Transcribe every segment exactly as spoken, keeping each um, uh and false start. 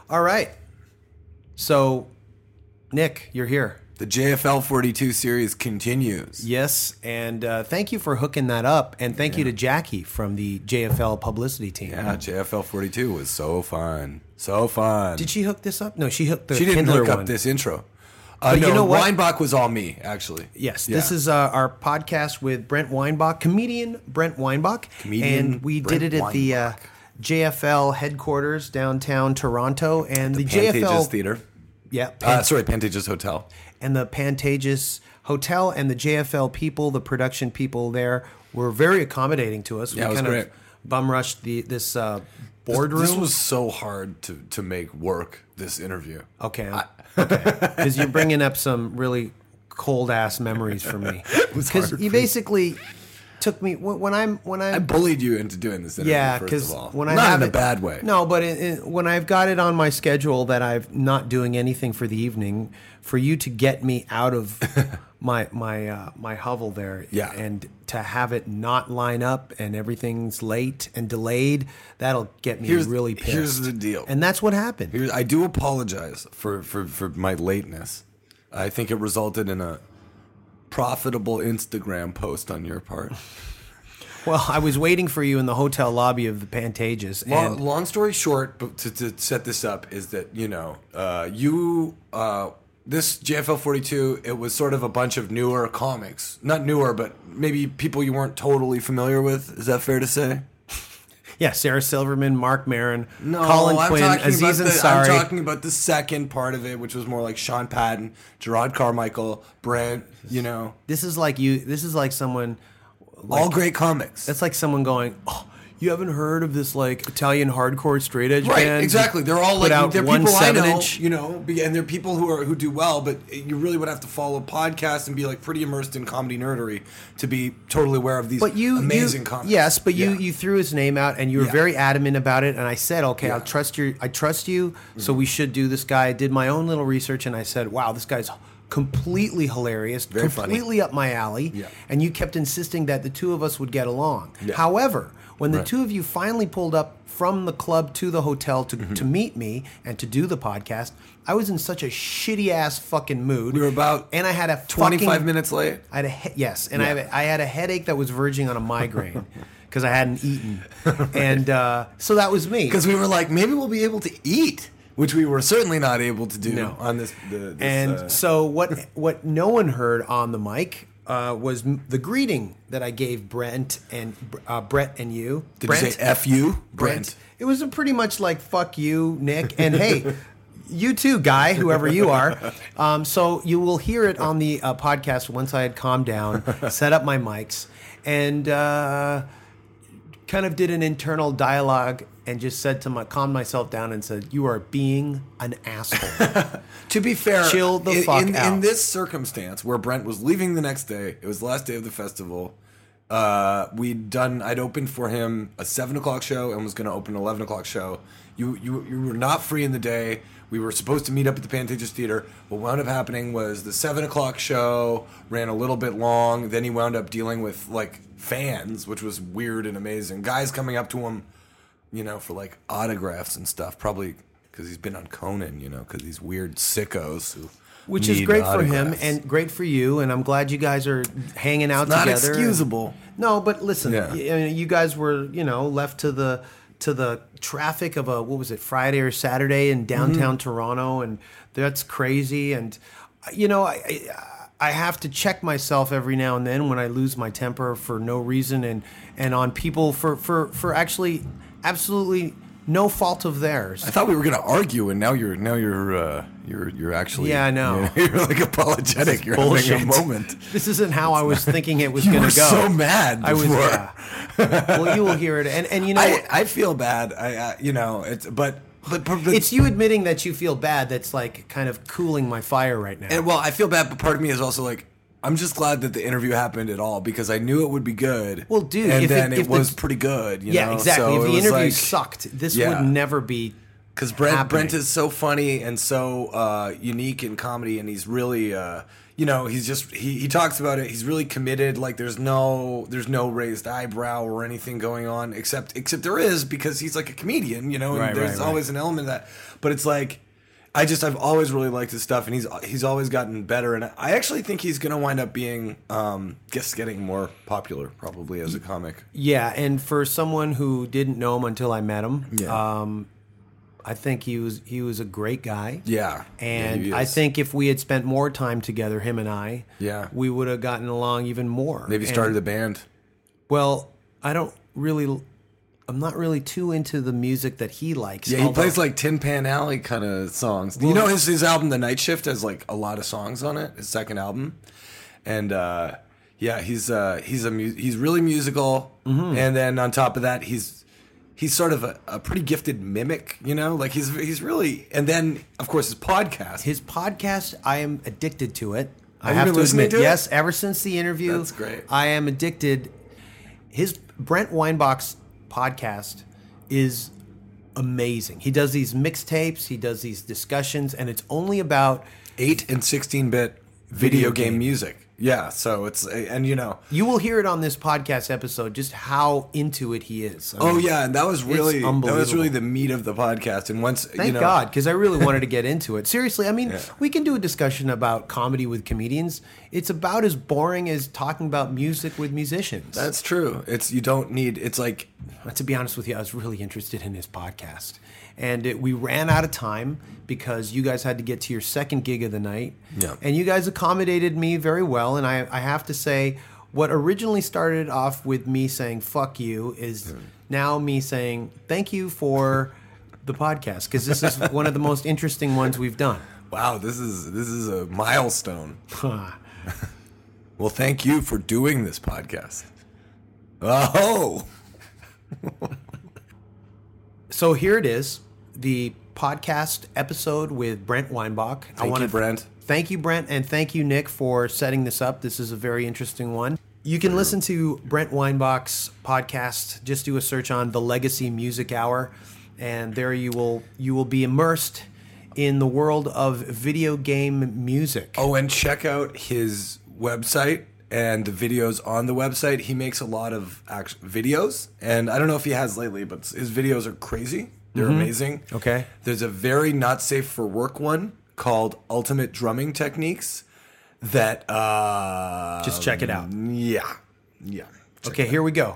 All right. So, Nick, you're here. The J F L forty-two series continues. Yes, and uh, thank you for hooking that up, and thank yeah. you to Jackie from the J F L publicity team. Yeah, J F L forty-two was so fun. So fun. Did she hook this up? No, she hooked the She didn't Kindler hook up one. this intro. Uh, But no, you know what? Weinbach was all me, actually. Yes, Yeah. this is uh, our podcast with Brent Weinbach, comedian Brent Weinbach. Comedian and we Brent did it at the uh, Weinbach. J F L headquarters downtown Toronto. And the, the J F L... Pantages Theater. Yeah. Uh, sorry, Pantages Hotel. And the Pantages Hotel and the J F L people, the production people there, were very accommodating to us. Yeah, we it was kind great. of bum rushed the this uh, This, boardroom. this was so hard to, to make work, this interview. okay, I'm- okay, because you're bringing up some really cold ass memories for me. was Because hard you for me. basically took me when when I'm when I'm I bullied you into doing this interview, yeah, first because of all. when I Not have in a it- bad way. No, but in, in, when I've got it on my schedule that I'm not doing anything for the evening, for you to get me out of my my uh, my hovel there, Yeah. and to have it not line up and everything's late and delayed, that'll get me Here's- really pissed. here's the deal. and that's what happened. Here's, I do apologize for, for, for my lateness. I think it resulted in a profitable Instagram post on your part. Well, I was waiting for you in the hotel lobby of the Pantages, Long, and long story short, but to, to set this up, is that, you know, uh, you, uh, this J F L forty-two, it was sort of a bunch of newer comics. Not newer, but maybe people you weren't totally familiar with. Is that fair to say? yeah, Sarah Silverman, Mark Maron, No, Colin I'm Quinn, talking Aziz about the, Ansari. I'm talking about the second part of it, which was more like Sean Patton, Gerard Carmichael, Brent, you know, This is like you. This is like someone. all great comics. That's like someone going, "Oh, you haven't heard of this like Italian hardcore straight edge Right, band?" exactly. They're all Put like out they're one people I know, seven-inch. you know, be- and they're people who are who do well. But you really would have to follow podcasts and be like pretty immersed in comedy nerdery to be totally aware of these But you, amazing you, comics. yes, but you Yeah. you threw his name out and you were Yeah. very adamant about it. And I said, okay, Yeah. I'll trust your, I trust you. So we should do this guy. I did my own little research and I said, wow, this guy's completely hilarious, Very funny. completely up my alley. Yeah. And you kept insisting that the two of us would get along. Yeah. However, when the Right. two of you finally pulled up from the club to the hotel to, Mm-hmm. to meet me and to do the podcast, I was in such a shitty ass fucking mood. We were about and I had a twenty-five fucking, minutes late. I had a he- yes, and I, Yeah. had a, I had a headache that was verging on a migraine because I hadn't eaten, and uh, so that was me. Because we were like, maybe we'll be able to eat, which we were certainly not able to do No. on this. The, this And uh, so what what no one heard on the mic uh, was m- the greeting that I gave Brent and uh, Brett and you. did Brent, you say F you, Brent. Brent? It was a pretty much like fuck you, Nick, and hey. You too, guy, whoever you are. Um, so you will hear it on the uh, podcast once I had calmed down, set up my mics, and uh, kind of did an internal dialogue and just said to my, calmed myself down and said, "You are being an asshole." To be fair, Chill the in, fuck in, out. in this circumstance where Brent was leaving the next day, it was the last day of the festival. Uh, we'd done. I'd opened for him a seven o'clock show and was going to open an eleven o'clock show. You, you, you were not free in the day. We were supposed to meet up at the Pantages Theater. What wound up happening was the seven o'clock show ran a little bit long. Then he wound up dealing with like fans, which was weird and amazing. Guys coming up to him, you know, for like autographs and stuff. Probably because he's been on Conan, you know, because these weird sickos who. Which is need great for him autographs. and great for you, and I'm glad you guys are hanging out Not together. excusable. No, but listen, Yeah. y- I mean, you guys were, you know, left to the to the traffic of a what was it, Friday or Saturday in downtown Mm-hmm. Toronto, and that's crazy. And you know, I, I I have to check myself every now and then when I lose my temper for no reason, and and on people for for for actually absolutely no fault of theirs. I thought we were going to argue, and now you're now you're uh, you're you're actually Yeah, I know. You're, you're like apologetic. You're Bullshit. having a moment. This isn't how I was thinking it was You going were to go. so mad I was. before. Yeah. Well, you will hear it, and and you know, I, I feel bad. I uh, you know it's but but, but it's you admitting that you feel bad that's like kind of cooling my fire right now. and, well, I feel bad, but part of me is also like, I'm just glad that the interview happened at all because I knew it would be good. Well, dude, and if it- then it, if the- was pretty good. You yeah, know? exactly. So if it the was interview like- sucked, this Yeah. would never be. Because Brent, happening. Brent is so funny and so uh, unique in comedy, and he's really, uh, you know, he's just he, he talks about it. He's really committed. Like there's no there's no raised eyebrow or anything going on, except except there is because he's like a comedian, you know. And Right, there's right, right. always an element of that. But it's like I just I've always really liked his stuff, and he's he's always gotten better. And I actually think he's gonna wind up being um, just getting more popular probably as a comic. Yeah, and for someone who didn't know him until I met him, Yeah. um, I think he was he was a great guy. Yeah, And yeah, he I is. think if we had spent more time together, him and I, Yeah. we would have gotten along even more. maybe And- started a band. Well, I don't really, I'm not really too into the music that he likes. Yeah, he although- plays like Tin Pan Alley kind of songs. you know his his album The Night Shift has like a lot of songs on it. His second album, and uh, yeah, he's uh, he's a mu- he's really musical. Mm-hmm. And then on top of that, he's he's sort of a, a pretty gifted mimic. You know, like he's he's really. And then of course his podcast. His podcast, I am addicted to it. I Have you have been to listening admit, to it? yes, ever since the interview, That's great. I am addicted. His Brent Weinbach's podcast is amazing. He does these mixtapes, he does these discussions, and it's only about eight and sixteen bit Video video, game, game. music. Yeah, so it's and you know. you will hear it on this podcast episode just how into it he is. I Oh mean, yeah, and that was really that was unbelievable. really the meat of the podcast. And once Thank you know, God, because I really wanted to get into it. Seriously, I mean, Yeah. we can do a discussion about comedy with comedians. It's about as boring as talking about music with musicians. that's true. It's you don't need. It's like To be honest with you, I was really interested in his podcast. And it, we ran out of time because you guys had to get to your second gig of the night. Yeah. And you guys accommodated me very well. And I, I have to say, what originally started off with me saying, fuck you, is now me saying, thank you for the podcast. Because this is one of the most interesting ones we've done. wow, this is this is a milestone. Well, thank you for doing this podcast. Oh, So here it is, the podcast episode with Brent Weinbach. I Thank wanna you, Brent. Thank you, Brent, and thank you, Nick, for setting this up. This is a very interesting one. You can listen to Brent Weinbach's podcast. Just do a search on the Legacy Music Hour, and there you will you will be immersed in the world of video game music. oh, and check out his website and the videos on the website. He makes a lot of act- videos, and I don't know if he has lately, but his videos are crazy. They're amazing. Okay. There's a very not safe for work one called Ultimate Drumming Techniques that uh Just check it out. yeah. Yeah. Check Okay, here we go.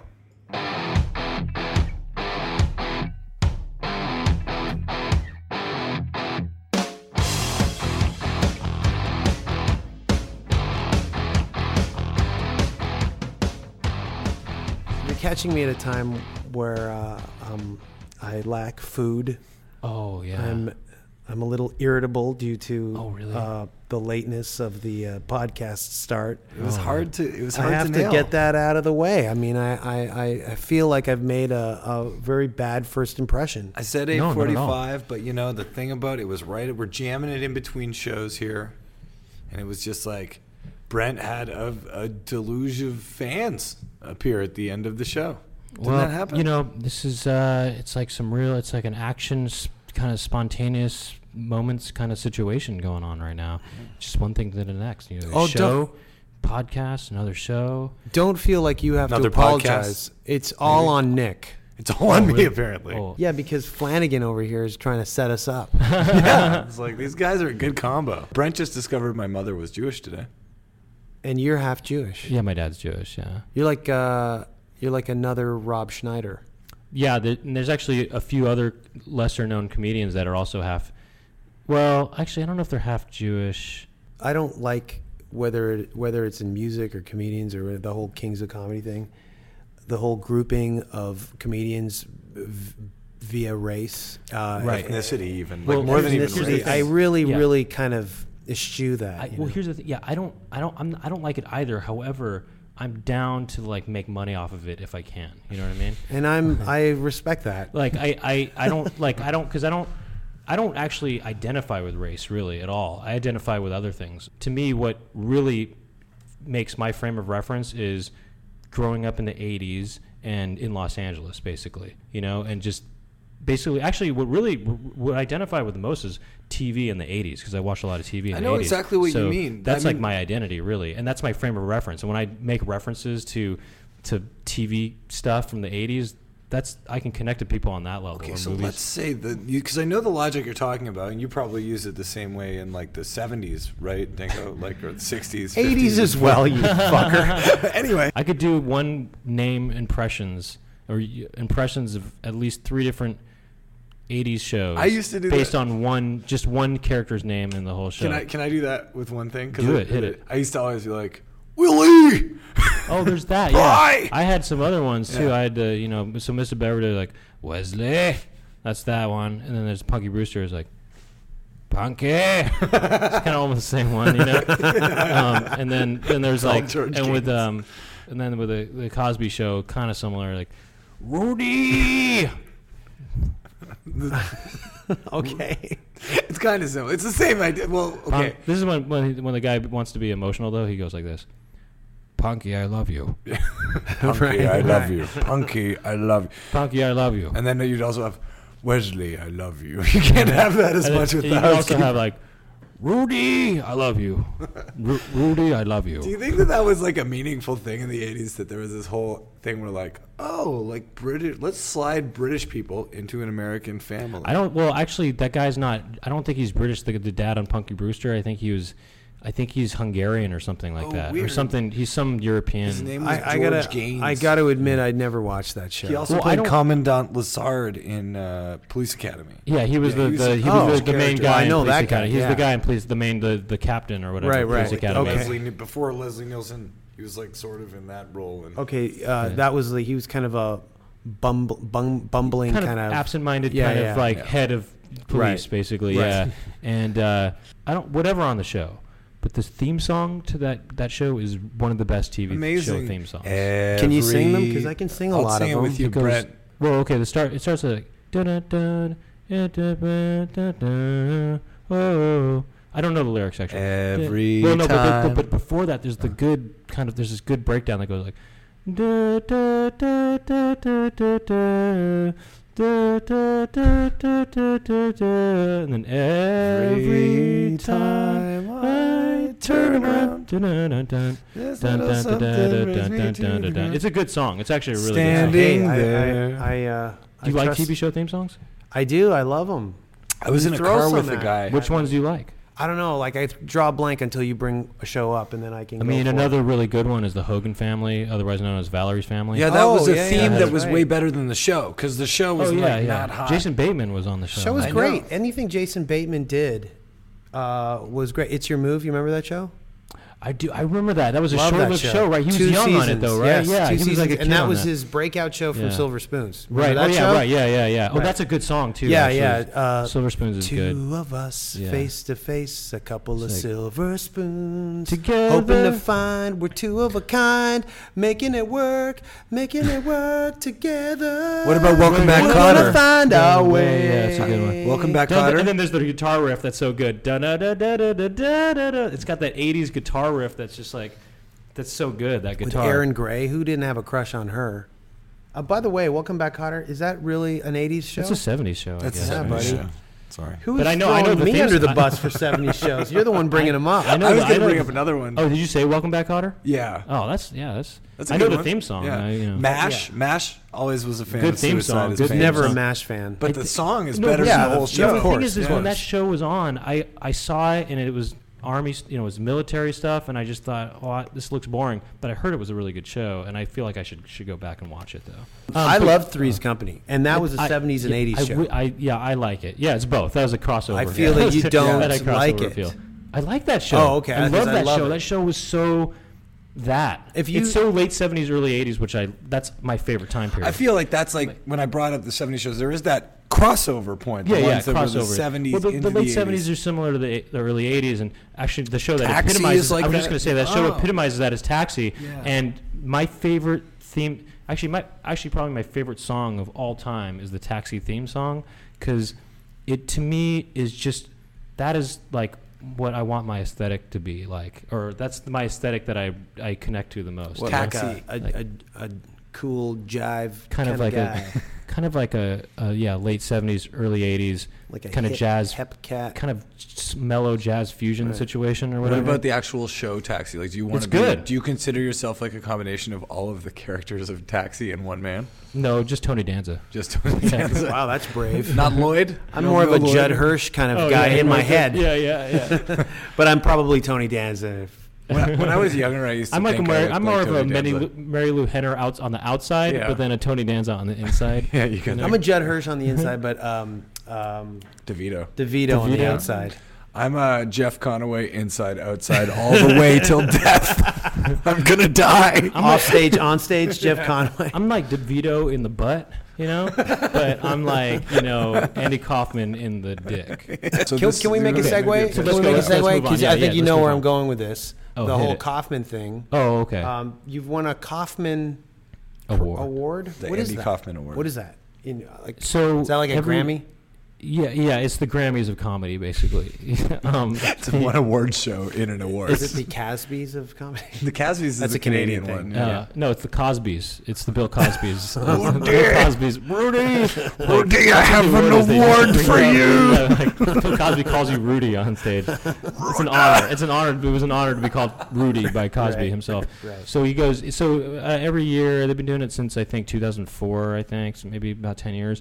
You're catching me at a time where uh, um, I lack food. Oh yeah. I'm I'm a little irritable due to Oh, really? uh, the lateness of the uh, podcast start. It was hard to it was I hard have to, to, nail. get that out of the way. I mean, I, I, I- I feel like I've made a, a very bad first impression. I said No, eight not at all. forty-five, but you know the thing about it was right. We're jamming it in between shows here, and it was just like Brent had a, a deluge of fans appear at the end of the show. Didn't well, that happen? you know, this is uh, it's like some real, it's like an action, s- kind of spontaneous moments kind of situation going on right now. Just one thing to the next. You know, Oh, show, podcast, another show. Don't feel like you have Another to apologize. podcast, It's all on Nick. it's all on me really? apparently. Oh, Yeah, because Flanagan over here is trying to set us up. Yeah, it's like these guys are a good combo. Brent just discovered my mother was Jewish today. And you're half Jewish. yeah, my dad's Jewish. Yeah. You're like uh, you're like another Rob Schneider. Yeah, there, and there's actually a few other lesser-known comedians that are also half. Well, actually, I don't know if they're half Jewish. I don't like whether it, whether it's in music or comedians or the whole Kings of Comedy thing, the whole grouping of comedians v- via race, uh, Right. Ethnicity, even Well, like more than even here's the race. thing. I really, Yeah. really kind of eschew that. I, you well, know? here's the thing. Yeah, I don't, I don't, I'm, I don't like it either. However, I'm down to like make money off of it if I can. You know what I mean? and I'm I respect that. Like I, I, I don't like I don't because I don't I don't actually identify with race really at all. I identify with other things. To me, what really makes my frame of reference is growing up in the eighties and in Los Angeles, basically. You know, and just basically, actually, what really what I identify with the most is T V in the eighties because I watched a lot of T V in I the know eighties. exactly what so you mean. That's I like mean- my identity, really, and that's my frame of reference. And when I make references to to T V stuff from the eighties, that's I can connect to people on that level. Okay, or so movies. let's say that you, because I know the logic you're talking about, and you probably use it the same way in like the seventies, right, Dinko? Like, or the sixties, eighties as well, you fucker. Anyway, I could do one name impressions or y- impressions of at least three different eighties shows. I used to do based that. on one, just one character's name in the whole show. can I can I do that with one thing? 'Cause Do I- it, hit it. I used to always be like, Willie. Oh, there's that. Yeah, Bye! I had some other ones too. Yeah. I had to, you know, so Mister Beverly like Wesley, that's that one, and then there's Punky Brewster is like Punky. It's kind of almost the same one, you know. um, and then then there's all like George and with Gaines. um and then with the, the Cosby Show, kind of similar, like Rudy. Okay. It's kind of simple. It's the same idea. Well, Punk- okay. this is when when, he, when the guy wants to be emotional though. He goes like this. Punky, I love you. Punky, Right, I love right. you. Punky, I love you. Punky, I love you. And then you'd also have Wesley, I love you. You can't have that as And much then with you the can also housekeeper. have like Rudy, I love you. Ru- Rudy, I love you. Do you think that that was like a meaningful thing in the eighties, that there was this whole thing where like, oh, like British, let's slide British people into an American family? I don't. Well, actually, that guy's not. I don't think he's British. The, the dad on Punky Brewster. I think he was. I think he's Hungarian or something like Oh, that, or weird. something. He's some European. His name was I, I George gotta, Gaines. I gotta admit, I'd never watched that show. He also Well, I played don't- Commandant Lazard in uh, Police Academy. Yeah, he was Yeah, the, he was the a he huge was the, the main character. guy. I in know Police that Academy. guy, He's yeah. the guy in Police, the main the, the captain or whatever. Right, of Police right. Academy. Okay. Leslie, before Leslie Nielsen, he was like sort of in that role. And Okay, uh, that was the, he was kind of a bumble, bum, bumbling kind, kind, of, of absent-minded, Yeah, kind yeah, of like yeah. head of police, Right. basically. Right. Yeah, and uh, I don't whatever on the show, but the theme song to that that show is one of the best T V amazing show theme songs. Can you sing them? Because I can sing a I'll lot sing of it them. with you, It goes- Brett. Well, okay. The start. It starts like dun dun dun dun dun dun dun. Oh, I don't know the lyrics actually. Every well, no, but, time. but, but before that, there's the good kind of. There's this good breakdown that goes like. Da, da, da, da, da, da, da. Da, da, da, da, da, da, da. And then every time I turn around, dun, dun, dun, dun. There's Dun, little dun, dun, something dun, dun, brings me dun, to dun, dun, dun. the It's a good song. It's actually a really Standing good song. Hey, there. I, I, I, uh, Do I you like trust- T V show theme songs? I do. I love them. I was in a Throw car some with a at- guy. Which ones do you like? I don't know. Like I draw a blank until you bring a show up, and then I can. I go mean, for it. another really good one is the Hogan Family, otherwise known as Valerie's Family. Yeah, that Oh, was a yeah, yeah, theme that that's was right. way better than the show, because the show was oh yeah, like yeah. not hot. Jason Bateman was on the show. show was I great. know. Anything Jason Bateman did uh, was great. It's Your Move. You remember that show? I do. I remember that. That was a Love that short-lived show. right? He was Two young on it seasons, though, right? yes, yeah, two he was like a seasons, kid and that on was his breakout show from Yeah. Silver Spoons. Remember Right. that oh yeah. show? Right. Yeah. Yeah. Yeah. Oh, Right. that's a good song too. Yeah, actually. yeah. Uh, Silver Spoons is Two good. of us, Yeah. face to face, a couple of It's like- silver spoons. Together. Hoping to find we're two of a kind, making it work, making it work together. What about Welcome Wait, Back, We're Kotter? gonna find our Yeah, way. yeah, it's a good one. Welcome Back, Dun- Kotter. And then there's the guitar riff that's so good. Dun, dun, dun, dun, dun, dun, dun, dun, dun. It's got that eighties guitar riff that's just like, that's so good. That With guitar. Erin Gray, who didn't have a crush on her. Uh, by the way, Welcome Back, Kotter. Is that really an eighties show? It's a seventies show. I That's guess. a Yeah, seventies buddy. show. Sorry. Who But is I know- I know throwing the me themes- under the I- bus for seventies shows? You're the one bringing them up. I know. I was I going to know bring the- up another one. Oh, did you say Welcome Back, Kotter? Yeah. Oh, that's yeah. That's. That's a I know good the one. theme song. Yeah. I, you know. MASH. Yeah. MASH always was a fan Good of theme Suicide song, as good fans. Never a song. MASH fan. But the song is No, better yeah, than the whole yeah, show. The of course, thing is, is yeah. when that show was on, I, I saw it and it was army, you know, it was military stuff, and I just thought, oh, I, this looks boring. But I heard it was a really good show, and I feel like I should should go back and watch it though. Um, I but- love Three's Company, and that was a I- seventies and yeah, eighties I show. w- I, yeah, I like it. Yeah, it's both. That was a crossover. I feel Yeah. that you don't That had crossover like it. feel. I like that show. Oh, okay, I because love I that love show. it. That show was so that. If you- it's so late seventies, early eighties, which I that's my favorite time period. I feel like that's like when I brought up the seventies shows, there is that crossover point. Yeah, the yeah, ones that were the crossover. seventies Well, the, into the late the seventies eighties. are similar to the, the early eighties, and actually the show that Taxi epitomizes. is like I was just that? going to say that show Oh. epitomizes that is Taxi, Yeah. and my favorite theme. Actually, my actually probably my favorite song of all time is the Taxi theme song, because it to me is just that is like what I want my aesthetic to be like, or that's my aesthetic that I I connect to the most. What, you know? like a, a, Like- a, a cool jive kind of like guy. a kind of like a, a yeah late seventies, early eighties, Like a kind of hip- jazz, hep cat. kind of s- mellow jazz fusion Right. situation or What whatever. about the actual show Taxi? Like, do you want It's to be? good. Do you consider yourself like a combination of all of the characters of Taxi in one man? No, just Tony Danza. Just Wow, that's brave. not Lloyd. I'm You more of don't a know Judd Lloyd? Hirsch kind of Oh, guy yeah, in my like head, that. Yeah, yeah, yeah. but I'm probably Tony Danza. if- When I, when I was younger, I used to I'm like a think I Mary, looked I'm like more of a Tony Mary Danza. Lou, Mary Lou Henner out on the outside, Yeah. but then a Tony Danza on the inside. Yeah, you can. I'm a Judd Hirsch on the inside, but um, um, DeVito. DeVito on the DeVito. outside. I'm a Jeff Conaway inside, outside, all the way till death. I'm gonna die. Off stage, on stage, Jeff Conway. I'm like DeVito in the butt, you know, but I'm like, you know, Andy Kaufman in the dick. So Can, this- can we make a okay, segue? So Can let's we go- make a let's- let's segue? move on. Because Yeah, I think yeah, you let's know move where on. I'm going with this. Oh, the hit whole it. Kaufman thing. Oh, okay. Um, you've won a Kaufman Award. award. The What is Andy that? Kaufman Award. What is that? In, like, So is that like a every- Grammy? Yeah, yeah, it's the Grammys of comedy, basically. um, It's one award show in an award. Is it the Casbys of comedy? the Casby's is That's a a Canadian Canadian, thing. one. uh, No, it's the Cosbys. It's the Bill Cosbys. Oh, Bill dear. Cosby's. Rudy! Rudy, I have an What is they award bring for up- you. yeah, like, Bill Cosby calls you Rudy on stage. It's an honor. It's an honor. It was an honor to be called Rudy by Cosby Right, himself. right. So he goes. So uh, every year they've been doing it since I think two thousand four. I think so maybe about ten years.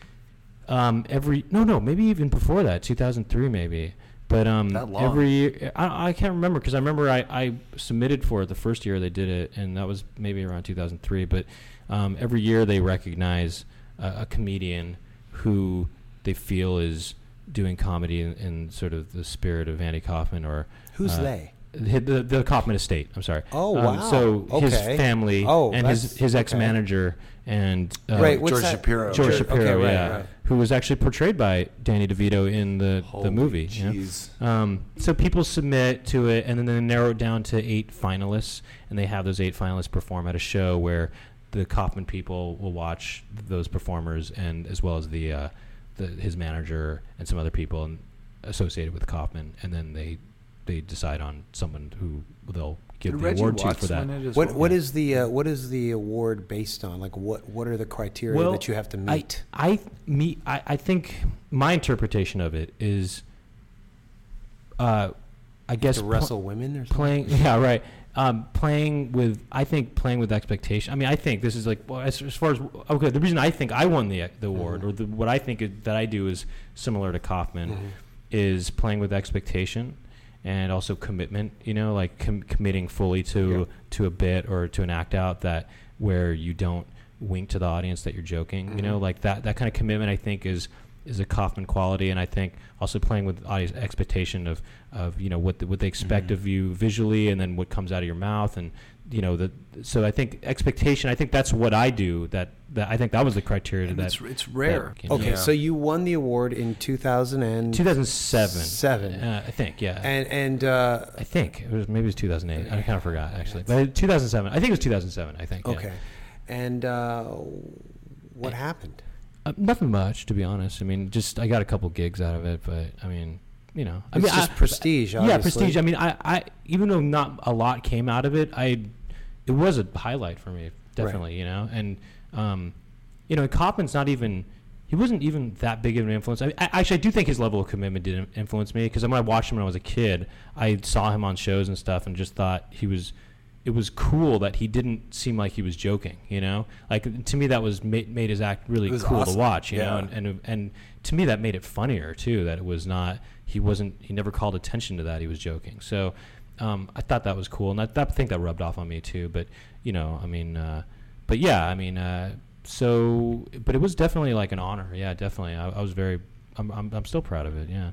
Um, every no no maybe even before that two thousand three maybe. But um, That long. every year I, I can't remember because I remember I, I submitted for it the first year they did it, and that was maybe around two thousand three. But um, every year they recognize a, a comedian who they feel is doing comedy in, in sort of the spirit of Andy Kaufman or Who's uh, they? The, the, the Kaufman estate. I'm sorry. Oh, Um, wow. So his Okay. family Oh, and his that's- his okay. ex manager and uh, Right, what's George that? Shapiro. George George- Shapiro, okay, right, yeah, right. who was actually portrayed by Danny DeVito in the the Holy movie. you know? Jeez. Um, so people submit to it, and then they narrow it down to eight finalists, and they have those eight finalists perform at a show where the Kaufman people will watch those performers, and as well as the, uh, the his manager and some other people and associated with Kaufman, and then they they decide on someone who they'll give Did the Reggie award to Watts for that. win it as What well? what is the uh, what is the award based on? Like what what are the criteria Well, that you have to meet? I, I, me, I, I think my interpretation of it is, uh, I guess to pl- wrestle women or something? playing. Yeah, right. Um, playing with, I think playing with expectation. I mean, I think this is like well, as, as far as okay. The reason I think I won the the award, Mhm. or the, what I think is, that I do is similar to Kaufman, Mhm. is playing with expectation and also commitment. You know, like com- committing fully to Yeah. to a bit or to an act out that where you don't wink to the audience that you're joking. You know, Mhm. like that that kind of commitment. I think is is a Kaufman quality, and I think also playing with audience expectation of of you know what the, what they expect Mhm. of you visually, and then what comes out of your mouth, and you know the so I think expectation. I think that's what I do. That that I think that was the criteria And that it's, it's rare. that- Okay, Yeah. so you won the award in two thousand and two thousand seven. Seven. Uh, I think, yeah. and and uh, I think it was maybe it was two thousand eight. I kind of forgot actually, but two thousand seven. I think it was two thousand seven. I think. yeah. okay, and uh, what happened? Uh, nothing much, to be honest. I mean, just I got a couple gigs out of it, but I mean, you know, I It's mean, just I, prestige. yeah, Obviously. prestige. I mean, I, I even though not a lot came out of it, I it was a highlight for me, definitely. You know, and um, you know, Kaufman's not even. He wasn't even that big of an influence. I, I actually I do think his level of commitment did in- influence me because when I watched him when I was a kid, I saw him on shows and stuff and just thought he was. It was cool that he didn't seem like he was joking. You know, like to me that was made, made his act really It was cool awesome. to watch. You know, Yeah. and, and and to me that made it funnier too. That it was not. He wasn't. He never called attention to that. He was joking. So. Um, I thought that was cool, and I, that, I think that rubbed off on me too. But you know, I mean, uh, but yeah, I mean, uh, so, but it was definitely like an honor. Yeah, definitely. I, I was very, I'm, I'm, I'm still proud of it. Yeah.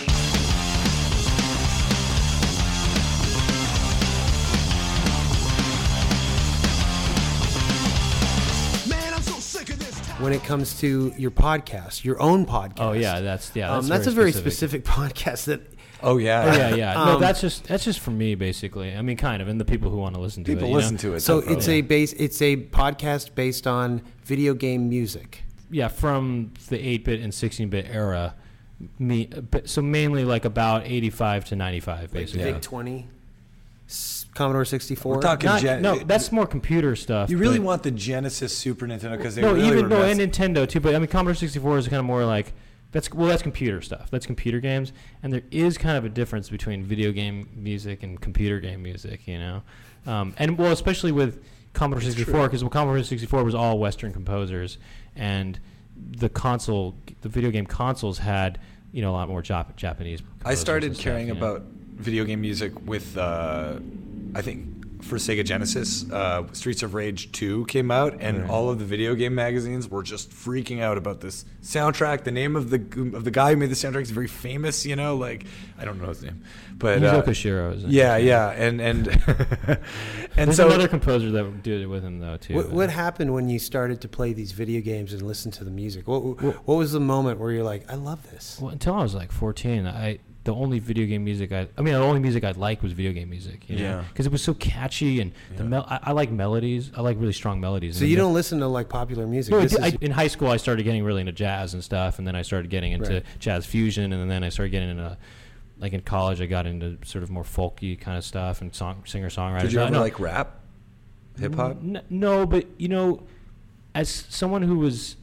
When it comes to your podcast, your own podcast. Oh yeah, that's yeah. um, That's, that's a very specific. podcast that Oh yeah. Oh yeah, yeah. no, Um, that's just that's just for me basically. I mean, kind of, and the people who want to listen to People it. you listen know? to it. So definitely. it's a base. It's a podcast based on video game music. Yeah, from the eight-bit and sixteen-bit era. Me, but so mainly like about eighty-five to ninety-five, Like basically. Vic twenty. S- Commodore sixty-four. We're talking Not, Gen- no, that's more computer stuff. You really but- want the Genesis, Super Nintendo because they no, really even were no, mess- and Nintendo too. But I mean, Commodore sixty-four is kind of more like that's well, that's computer stuff. That's computer games, and there is kind of a difference between video game music and computer game music. You know, um, and well, especially with Commodore sixty-four, because well, Commodore sixty-four was all Western composers, and the console, the video game consoles had you know a lot more Jap- Japanese. I started composers and caring stuff, you know? about video game music with, uh, I think, for Sega Genesis, uh, Streets of Rage two came out, and Right. all of the video game magazines were just freaking out about this soundtrack. The name of the of the guy who made the soundtrack is very famous, you know, like I don't know his name, but Yuzo uh, Koshiro. Isn't yeah, it? yeah, and and and There's so another composer that did it with him though too. What, what happened when you started to play these video games and listen to the music? What what was the moment where you're like, I love this? Well, until I was like fourteen, I the only video game music I I mean the only music I liked was video game music. You know? Yeah. Because it was so catchy and the Yeah. mel- I, I like melodies. I like really strong melodies. So And you the- don't listen to like popular music. No, I This did- I- is- in high school, I started getting really into jazz and stuff, and then I started getting into Right. jazz fusion, and then I started getting into, like in college, I got into sort of more folky kind of stuff and song singer songwriters. did you No, ever no. like rap, hip hop? N- no, but you know, as someone who was,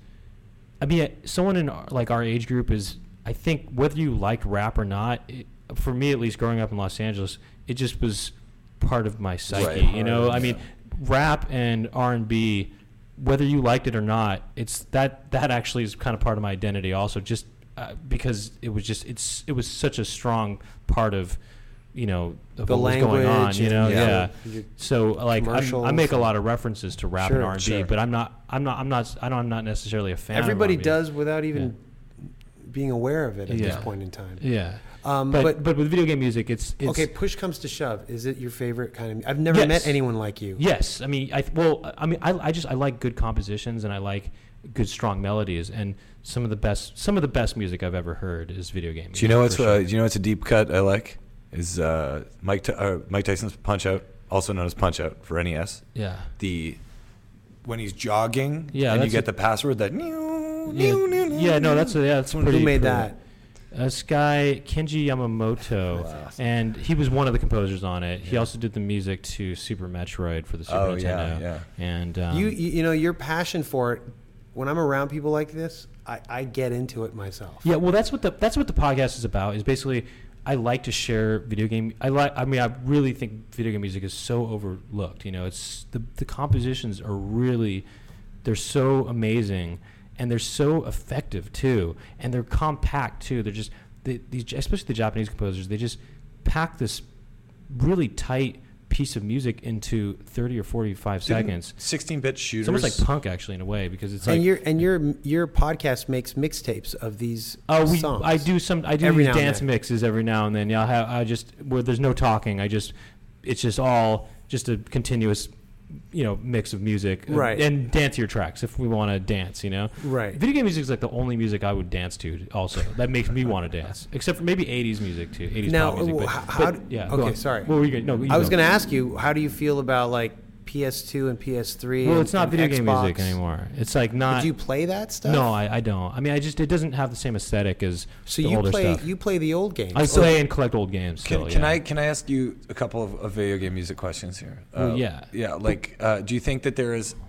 I mean, uh, someone in our, like our age group is, I think whether you liked rap or not, it, for me at least, growing up in Los Angeles, it just was part of my psyche. Right. You know, I mean, rap and R and B, whether you liked it or not, it's that that actually is kind of part of my identity also. Just uh, because it was just it's it was such a strong part of. You know, of The what was going on. language You know, and, yeah. yeah, your So like, I'm, I commercials make a and- lot of references to rap Sure, and R and B, sure. but I'm not, I'm not, I'm not, I don't, I'm not necessarily a fan. Everybody of R and B. does without even being aware of it at this Yeah. point in time. Yeah, Um, but, but but with video game music, it's, it's okay, push comes to shove. Is it your favorite kind of? I've never Yes. met anyone like you. Yes, I mean, I well, I mean, I, I just I like good compositions and I like good strong melodies, and some of the best, some of the best music I've ever heard is video game. Do you know what's music, uh, for do sure. you know what's a deep cut I like? Is uh, Mike T- uh, Mike Tyson's Punch Out, also known as Punch Out for N E S. Yeah. The when he's jogging, Yeah, and you that's get a- the password that. Yeah, Yeah, yeah, no, that's a, yeah, that's Who pretty. made pretty- that? This guy Kenji Yamamoto, Wow. and he was one of the composers on it. He also did the music to Super Metroid for the Super Oh, Nintendo. yeah, yeah. And um, you, you you know your passion for it. When I'm around people like this, I, I get into it myself. yeah, well, that's what the that's what the podcast is about. Is basically I like to share video game. I like. I mean, I really think video game music is so overlooked. You know, it's the the compositions are really, they're so amazing, and they're so effective too, and they're compact too. They're just they, these, especially the Japanese composers. They just pack this really tight piece of music into thirty or forty-five seconds. sixteen-bit shooters. It's almost like punk, actually, in a way, because it's and like your and your your podcast makes mixtapes of these Oh, we. songs. I do some. I do Every these now and dance then. mixes every now and then. Yeah, I have. I just where there's no talking. I just. It's just all just a continuous, you know, mix of music. uh, Right. And dancier tracks if we want to dance. You know. Right. Video game music is like the only music I would dance to. Also, that makes me want to dance. Except for maybe eighties music too. eighties Now, pop music. But, uh, how but, d- yeah. go okay, on. sorry. What were you gonna, no, you I was go. going to ask you, how do you feel about like P S two and P S three? Well, and, it's not and video game Xbox? music anymore. It's like But not. do you play that stuff? no, I, I don't. I mean, I just it doesn't have the same aesthetic as So the you older play stuff. you play the old games. I play and collect old games. Can, Still, can yeah. I can I ask you a couple of, of video game music questions here? Well, Uh, yeah. Yeah, like, uh, do you think that there is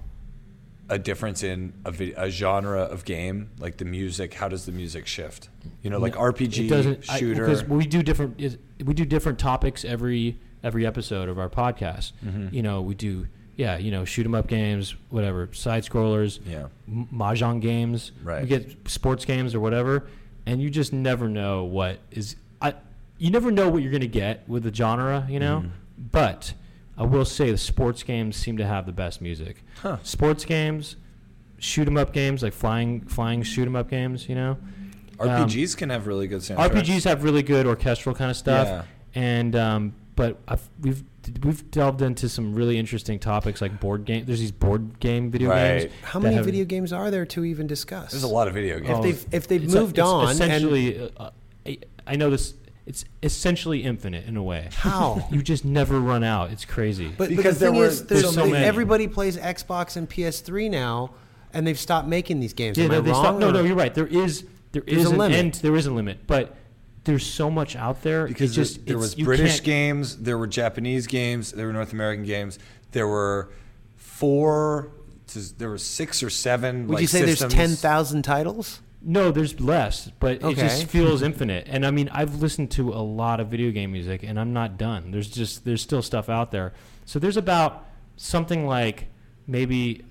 a difference in a, vid- a genre of game, like the music? How does the music shift? You know, like No, R P G, it doesn't, I- shooter. because we do different is- we do different topics every every episode of our podcast. Mm-hmm. You know, we do yeah, you know, shoot 'em up games, whatever, side scrollers, Yeah. m- mahjong games. Right. We get sports games or whatever, and you just never know what is I. You never know what you're going to get with the genre, you know. Mm-hmm. But I will say the sports games seem to have the best music. Huh. Sports games, shoot 'em up games like flying flying shoot 'em up games, you know. R P Gs can have really good soundtracks. R P Gs have really good orchestral kind of stuff, Yeah. and um, but I've, we've we've delved into some really interesting topics like board game. There's these board game video Right. games. How that many have- video games are there to even discuss? There's a lot of video games. If they've if they've It's a- moved it's on, and essentially, uh, I, I know this. It's essentially infinite in a way. how? You just never run out. It's crazy. But, but Because the there thing were- is, there's there's so they- many. everybody plays Xbox and P S three now, and they've stopped making these games. yeah, Am no, I they wrong? stop, no, or- no, you're right. There is there There's is a an limit. end. There is a limit, but there's so much out there. Because it just there it's- was you British can't- games, there were Japanese games, there were North American games, there were four, there were six or seven. Would like, you say systems. there's ten thousand titles? No, there's less, but it Okay. just feels infinite. And I mean, I've listened to a lot of video game music, and I'm not done. There's just there's still stuff out there. So there's about something like maybe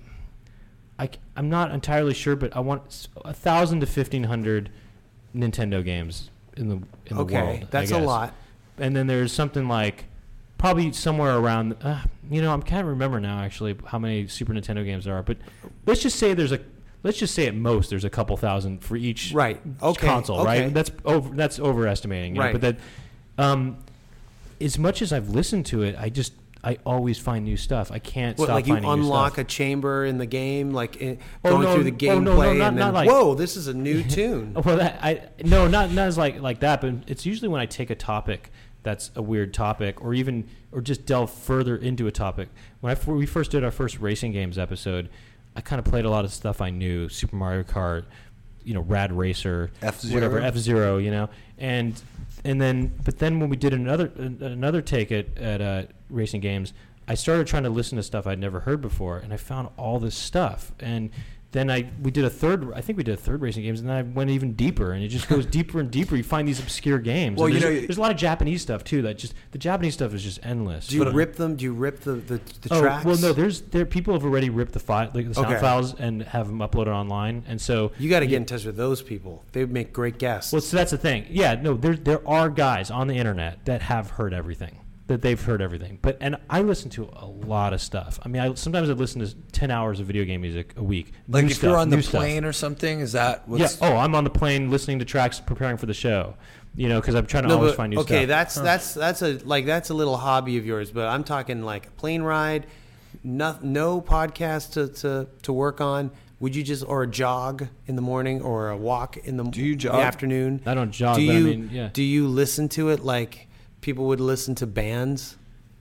I am not entirely sure, but I want a thousand to fifteen hundred Nintendo games in the in the Okay, world. that's I a guess. lot. And then there's something like probably somewhere around. Uh, you know, I can't remember now actually how many Super Nintendo games there are, but let's just say there's a. Let's just say at most there's a couple thousand for each Right. Okay. console, Okay. right? That's over. That's overestimating, you know, Right. But that, um, as much as I've listened to it, I just I always find new stuff. I can't What, stop like you finding new unlock stuff. a chamber in the game, like in, Oh, going no, through the oh, gameplay, no, no, not- and not then like- whoa, this is a new tune. Well, that, I no, not not as like like that, but it's usually when I take a topic that's a weird topic, or even or just delve further into a topic. When I we first did our first racing games episode, I kind of played a lot of stuff I knew, Super Mario Kart, you know, Rad Racer, F-Zero? whatever, F-Zero, you know, and and then but then when we did another another take at at uh, racing games, I started trying to listen to stuff I'd never heard before, and I found all this stuff. And then I we did a third. I think we did a third racing games, and then I went even deeper, and it just goes deeper and deeper. You find these obscure games. Well, And you there's, know- there's a lot of Japanese stuff too. That just the Japanese stuff is just endless. Do you But- rip them? Do you rip the the, the Oh, tracks? well, no. There's there people have already ripped the file, like the sound Okay. files, and have them uploaded online, and so You got to get in touch with those people. They would make great guests. well, so that's the thing. Yeah, no, there there are guys on the internet that have heard everything, that they've heard everything. But and I listen to a lot of stuff. I mean, I sometimes I listen to ten hours of video game music a week. Like New if stuff, you're on the new stuff. plane or something, is that Yeah. what's Oh, I'm on the plane listening to tracks, preparing for the show. You know, because I'm trying to no, always but, find new okay, stuff. that's that's that's a like that's a little hobby of yours. But I'm talking like a plane ride, no, no podcast to, to to work on. Would you just or a jog in the morning or a walk in the, Do you in jog? the afternoon? I don't jog, Do but you I mean, yeah. do you listen to it like people would listen to bands?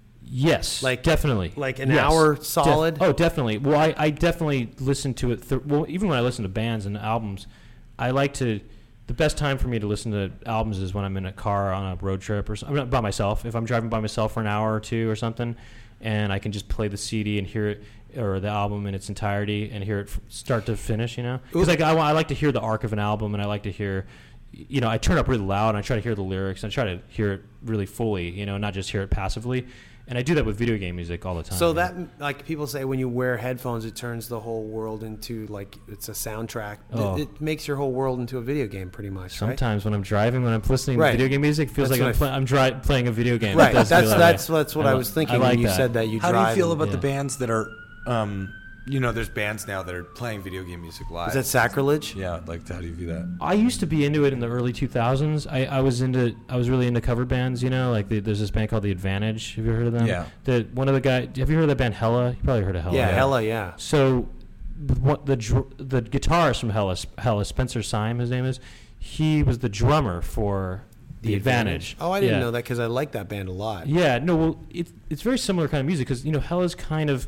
Yes, Like- definitely, like an Yes. hour Def- solid? oh, definitely. Well, I, I definitely listen to it. Th- well, even when I listen to bands and albums, I like to. The best time for me to listen to albums is when I'm in a car on a road trip or something, by myself. If I'm driving by myself for an hour or two or something, and I can just play the C D and hear it or the album in its entirety and hear it from start to finish. You know, because like I, wa- I like to hear the arc of an album, and I like to hear. You know, I turn up really loud and I try to hear the lyrics and I try to hear it really fully, you know, not just hear it passively. And I do that with video game music all the time. So you know. that like people say when you wear headphones, it turns the whole world into like it's a soundtrack. Oh. It, it makes your whole world into a video game, pretty much. Right? Sometimes when I'm driving, when I'm listening Right. to video game music, it feels That's like I'm, what I play, I'm dri- playing a video game. It Right. does That's feel that that's way. that's what I, li- was thinking like when you that. said that you How do drive. you feel and- about yeah. the bands that are, um, you know, there's bands now that are playing video game music live? Is that sacrilege? Yeah, like how do you view that? I used to be into it in the early two thousands. I, I was into I was really into cover bands. You know, like the, there's this band called The Advantage. Have you heard of them? Yeah. The one of the guy. Have you heard of that band Hella? You probably heard of Hella. Yeah, yeah. hella yeah. So, what the dr- the guitarist from Hella, Hella Spencer Syme, his name is. He was the drummer for The, Advantage. Oh, I didn't Yeah. know that because I like that band a lot. Yeah, no, well, it's it's very similar kind of music because you know Hella's kind of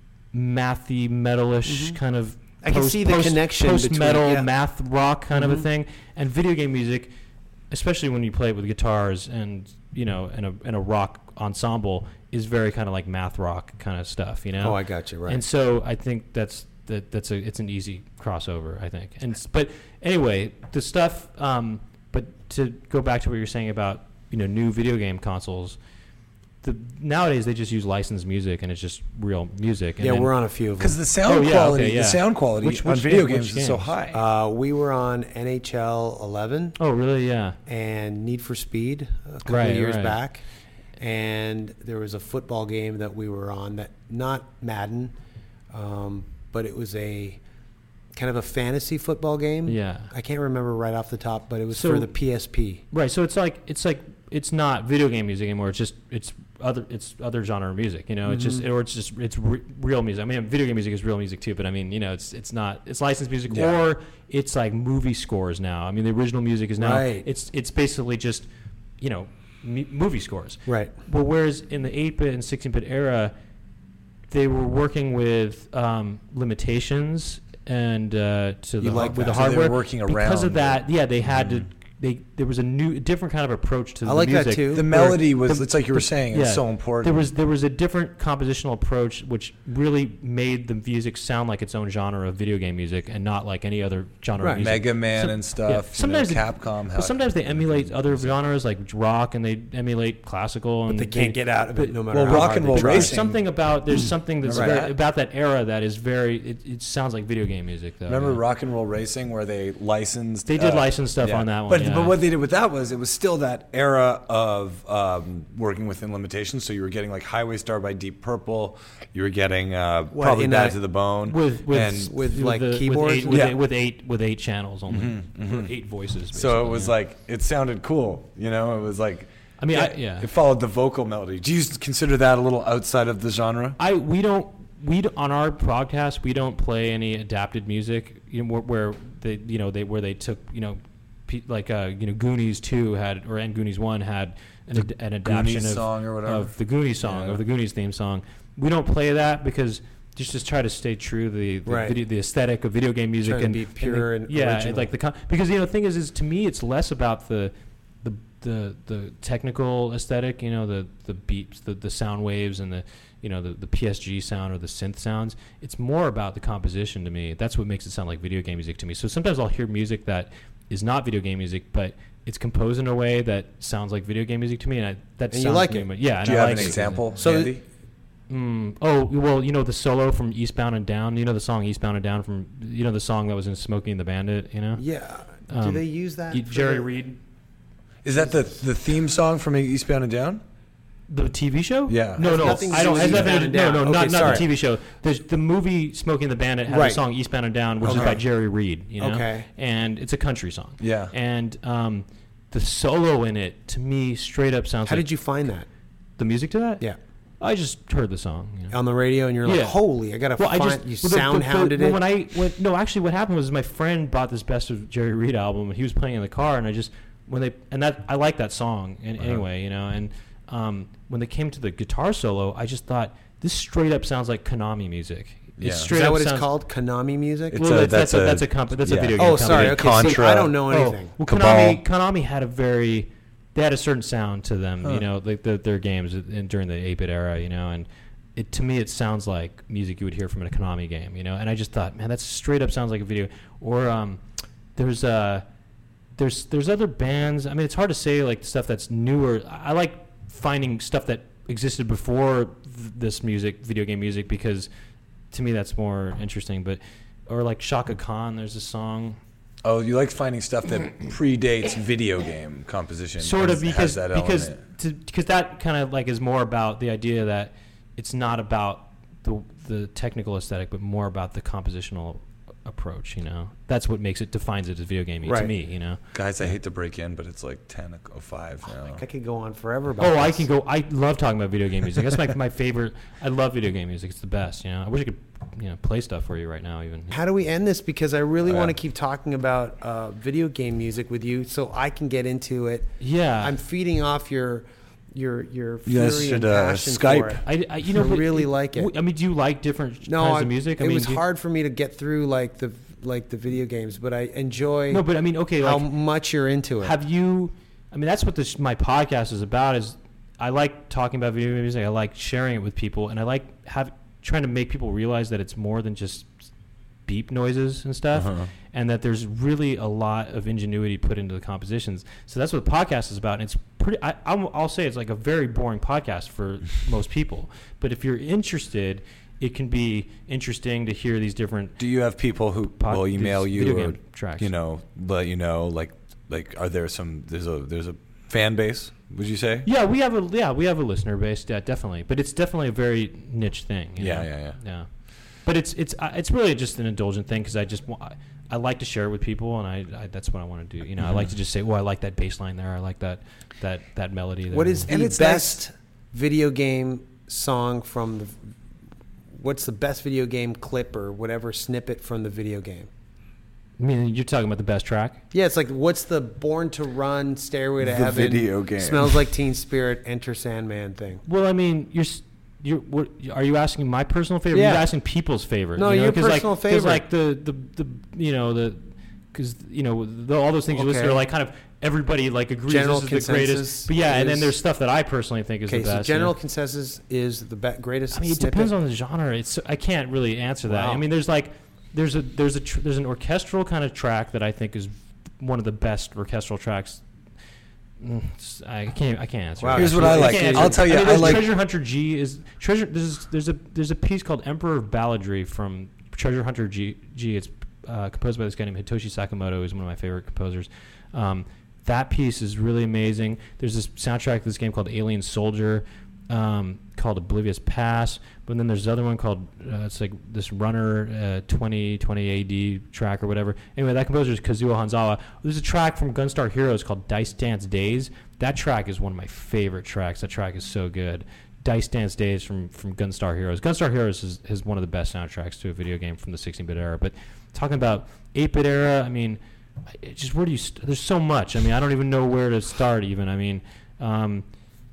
mathy, metalish kind of. I can see the connection Post metal, between- yeah. math rock kind of a Mhm. thing, and video game music, especially when you play it with guitars and you know in a in a rock ensemble, is very kind of like math rock kind of stuff. You know. Oh, I got you right. And so I think that's that that's a it's an easy crossover, I think. And s- but anyway, the stuff. Um, but to go back to what you're saying about you know new video game consoles, the nowadays they just use licensed music and it's just real music. And yeah, then- we're on a few of them. Because the sound Oh, yeah, quality, okay, yeah. the sound quality Which- on which video game- games which is so games? high. Uh, we were on N H L eleven Oh really? Yeah. and Need for Speed a couple Right, of years right. back, and there was a football game that we were on that not Madden, um, but it was a kind of a fantasy football game. Yeah. I can't remember right off the top, but it was So- for the P S P. Right. So it's like it's like it's not video game music anymore. It's just it's other it's other genre of music. You know, it's just or it's just it's re- real music. I mean, video game music is real music too, but I mean, you know, it's it's not it's licensed music Yeah. or it's like movie scores now. I mean, the original music is now Right. it's it's basically just you know m- movie scores. Right. Well, whereas in the eight-bit and sixteen-bit era, they were working with um, limitations and uh, to You the like with that. the So they were hardware working because around of that. Yeah, they had to they there was a new, different kind of approach to I the like music. that too. The where melody was, the- it's like you were the- saying, yeah, it's so important. There was there was a different compositional approach, which really made the music sound like its own genre of video game music, and not like any other genre Right. of music. Mega Man Some- and yeah, stuff. sometimes you know, it- Capcom. But sometimes they emulate other genres like rock, and they emulate classical, and They can't get out of it no matter well, how rock hard and they roll try. There's racing. something about there's something that's Remember very, that? about that era that is very. It, it sounds like video game music, though. Remember yeah. Rock and Roll Racing, where they licensed? They did uh, license stuff yeah. on that one. But, yeah. but what they did with that was it was still that era of um, working within limitations. So you were getting like Highway Star by Deep Purple. You were getting uh, What, probably in Bad a- to the Bone. with with and with, like, the, keyboards with eight, and with, stuff? eight, with eight with eight channels only, or eight voices. so it basically, was yeah. like it sounded cool. You know, it was like. I mean, yeah, I, yeah. It followed the vocal melody. Do you consider that a little outside of the genre? I we don't we d- on our podcast we don't play any adapted music. You know, where, where they you know they where they took you know pe- like uh, you know Goonies two had or and Goonies one had an, ad- an adaptation Goonies of, song or whatever. of the Goonies song Yeah. of the Goonies theme song. We don't play that because. Just, just try to stay true to the the, Right. video, the aesthetic of video game music Trying to and be and pure the- and yeah, original. like the con- because you know the thing is is to me it's less about the the the, the technical aesthetic, you know, the the beats, the, the sound waves, and the you know the, the P S G sound or the synth sounds. It's more about the composition to me. That's what makes it sound like video game music to me. So sometimes I'll hear music that is not video game music, but it's composed in a way that sounds like video game music to me, and I, that And you sounds like to it. me- Yeah, and Do you I have like an it. example, So- Andy? Mm, oh well, you know the solo from Eastbound and Down. You know the song Eastbound and Down from you know the song that was in Smokey and the Bandit. You know, Yeah. Do Um, they use that? Y- for Jerry the- Reed, Is that the the theme song from Eastbound and Down? the T V show. Yeah. No, Has no, nothing to I do don't. with Has nothing to Eastbound do- and no, Down. no, not Okay, not sorry. the T V show. The the movie Smokey and the Bandit has Right. a song Eastbound and Down, which is Okay. by Jerry Reed. You know, Okay. and it's a country song. Yeah. and um, the solo in it to me straight up sounds How like did you find that? the music to that. Yeah. I just heard the song. You know? On the radio, and you're like, Yeah. holy, I got to Well, I find, just you well, the- sound but- hounded but it. When I went, no, actually, what happened was my friend bought this Best of Jerry Reed album, and he was playing in the car, and I just when they and that I like that song, and Uh-huh. anyway, you know, and um, when they came to the guitar solo, I just thought this straight up sounds like Konami music. It Yeah. Is straight Is that up what it's sounds- called? Konami music? It's Well, a- that's, that's, that's a, a- that's a comp- that's yeah. a video game. Oh, sorry. company. Okay, see, Contra. I don't know Oh, anything. well, Cabal. Konami, Konami had a very, they had a certain sound to them, Huh. you know, like the, their games in, during the eight-bit era, you know, and it to me it sounds like music you would hear from a Konami game, you know, and I just thought, man, that straight up sounds like a video. Or um, there's uh, there's there's other bands. I mean, it's hard to say like stuff that's newer. I I like finding stuff that existed before th- this music, video game music, because to me that's more interesting. But or like Shaka Khan, there's a song. Oh, you like finding stuff that predates video game composition. Sort has- of because has that because element. to, because that kind of like is more about the idea that it's not about the the technical aesthetic, but more about the compositional approach. You know, that's what makes it defines it as video gaming to Right. me. You know. Guys, I hate to break in, but it's like ten oh five now. I could go on forever about Oh, I this. can go. I love talking about video game music. That's my my favorite. I love video game music. It's the best. You know. I wish I could, you know, play stuff for you right now. Even. How do we end this? Because I really Oh, want yeah. to keep talking about uh, video game music with you, so I can get into it. Yeah. I'm feeding off your your your You guys fury should, and uh, passion Skype. for it. I, I you know I but really like it. w- I mean, do you like different No, kinds I, of music? I it mean, was do you- hard for me to get through like the like the video games, but I enjoy No, but I mean, okay, how like much you're into it. have you? I mean, that's what this my podcast is about. Is I like talking about video game music. I like sharing it with people, and I like have trying to make people realize that it's more than just beep noises and stuff, Uh-huh. and that there's really a lot of ingenuity put into the compositions. So that's what the podcast is about. And it's pretty. I, I'm, I'll say it's like a very boring podcast for most people, but if you're interested, it can be interesting to hear these different. Do you have people who Pod- will email these you video or game tracks. you know let you know like like are there some there's a there's a fan base? Would you say? Yeah, we have a yeah we have a listener base, yeah, definitely, but it's definitely a very niche thing. you Yeah, know? yeah, yeah. yeah. But it's it's uh, it's really just an indulgent thing because I just wa- I, I like to share it with people, and I, I that's what I want to do. You know, I like to just say, "Oh, I like that bass line there. I like that that that melody." There. What is And the it's best video game song from the? What's the best video game clip or whatever snippet from the video game? I mean, you're talking about the best track. Yeah, it's like what's the Born to Run, Stairway to The Heaven, video game. Smells Like Teen Spirit, Enter Sandman thing. Well, I mean, you're. s- You're, what, are you asking my personal favorite? Yeah. You're asking people's favorite. No, you know? your 'Cause like, personal 'cause favorite. like the, the, the you know the because you know the, all those things you listen to Okay. are like kind of everybody like agrees General this is the consensus greatest. But yeah, and then is- there's stuff that I personally think is Okay, the so best. general you know? consensus is the be- greatest. I mean, it snippet? depends on the genre. It's I can't really answer that. Wow. I mean, there's like there's a there's a tr- there's an orchestral kind of track that I think is one of the best orchestral tracks. Mm, it's- I can't I can't answer. Wow. that. Here's what I like. can't I'll answer. tell you, I, mean, I there's like- Treasure Hunter G is treasure. There's there's a there's a piece called Emperor of Balladry from Treasure Hunter G. G. It's uh, composed by this guy named Hitoshi Sakamoto, who's one of my favorite composers. Um, that piece is really amazing. There's this soundtrack to this game called Alien Soldier, um, called Oblivious Pass. But then there's another one called uh, it's like this Runner uh, twenty twenty A D track or whatever. Anyway, that composer is Kazuo Hanzawa. There's a track from Gunstar Heroes called Dice Dance Days. That track is one of my favorite tracks. That track is so good. Dice Dance Days from, from Gunstar Heroes. Gunstar Heroes is, is one of the best soundtracks to a video game from the sixteen-bit era. But talking about eight-bit era, I mean, it just where do you? St- there's so much. I mean, I don't even know where to start. Even I mean, um,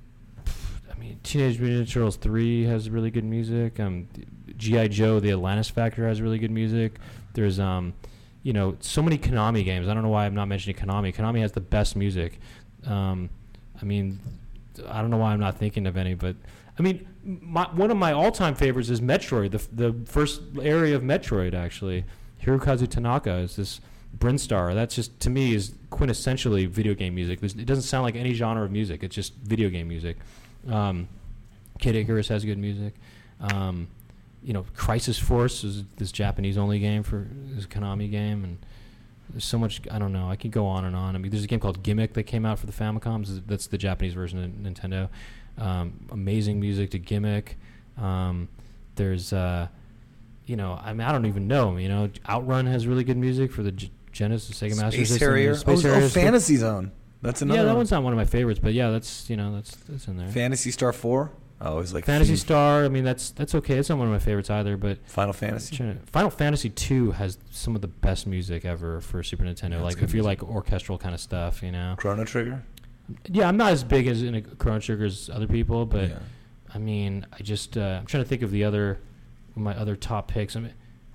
I mean, Teenage Mutant Ninja Turtles three has really good music. Um, G I Joe: The Atlantis Factor has really good music. There's um, you know, so many Konami games. I don't know why I'm not mentioning Konami. Konami has the best music. Um, I mean, I don't know why I'm not thinking of any, but I mean, my, one of my all-time favorites is Metroid, the the first area of Metroid, actually. Hirokazu Tanaka is this Brinstar. That's just, to me, is quintessentially video game music. There's, it doesn't sound like any genre of music. It's just video game music. Um, Kid Icarus has good music. Um, you know, Crisis Force is this Japanese-only game for this Konami game, and there's so much. I don't know. I can go on and on. I mean, there's a game called Gimmick that came out for the Famicoms. That's the Japanese version of Nintendo. Um, amazing music to Gimmick. Um, there's, uh, you know, I mean, I don't even know. You know, Outrun has really good music for the G- Genesis, Sega Master Space System. Harrier. Space oh, oh, Harrier's good. Fantasy Zone. That's another Yeah, that one. one's not one of my favorites, but yeah, that's you know that's that's in there. Fantasy Star four. I always like Fantasy F- Star. I mean, that's that's okay. It's not one of my favorites either, but Final Fantasy. Trying to- Final Fantasy two has some of the best music ever for Super Nintendo. Yeah, like good if you music. like orchestral kind of stuff, you know. Chrono Trigger. Yeah, I'm not as big as in a Chrono Trigger as other people, but Yeah. I mean, I just uh, I'm trying to think of the other my other top picks. I mean,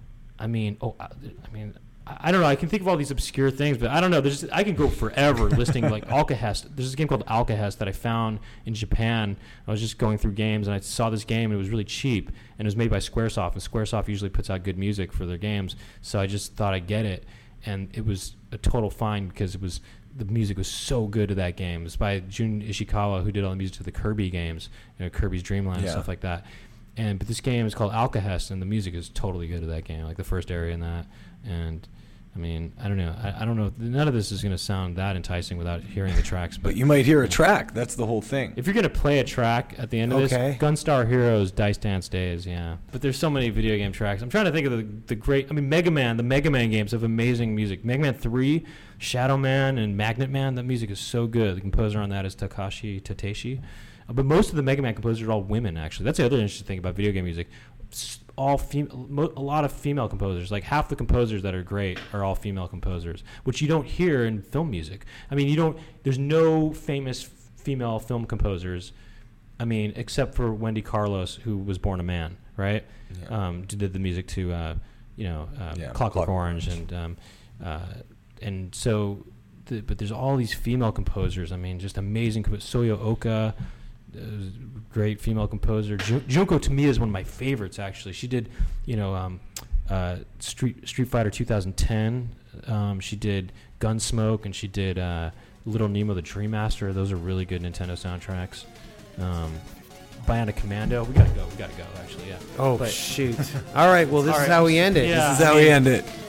I mean, oh, I, I mean, I, I don't know. I can think of all these obscure things, but I don't know. There's I can go forever listing like Alcahest. There's this game called Alcahest that I found in Japan. I was just going through games and I saw this game and it was really cheap and it was made by SquareSoft, and SquareSoft usually puts out good music for their games. So I just thought I'd get it, and it was a total find because it was. The music was so good to that game. It's by Jun Ishikawa, who did all the music to the Kirby games, you know, Kirby's Dream Land and Yeah. stuff like that. And but this game is called Alcahest, and the music is totally good to that game, like the first area in that. And I mean, I don't know. I, I don't know. None of this is going to sound that enticing without hearing the tracks. But But you might hear a track. That's the whole thing. if you're going to play a track at the end of Okay. this, Gunstar Heroes, Dice Dance Days, yeah. But there's so many video game tracks. I'm trying to think of the, the great, I mean, Mega Man, the Mega Man games have amazing music. Mega Man three, Shadow Man, and Magnet Man, that music is so good. The composer on that is Takashi Tateshi. Uh, but most of the Mega Man composers are all women, actually. That's the other interesting thing about video game music. S- All fem- mo- a lot of female composers. Like half the composers that are great are all female composers, which you don't hear in film music. I mean, you don't. There's no famous f- female film composers. I mean, except for Wendy Carlos, who was born a man, right? Yeah. Um, did the music to, uh, you know, uh, Yeah, Clockwork Clockwork Orange, Orange. and um, uh, and so, the, but there's all these female composers. I mean, just amazing. compo- Soyo Oka. Uh, great female composer. Jun- Junko Tamiya is one of my favorites, actually. She did, you know, um, uh, Street Street Fighter two thousand ten. Um, she did Gunsmoke, and she did uh, Little Nemo the Dream Master. Those are really good Nintendo soundtracks. Um, Bionic Commando. We gotta go. We gotta go. Actually, yeah. Oh But- shoot! All right. Well, this All is right. how we end it. Yeah. This is how we end it.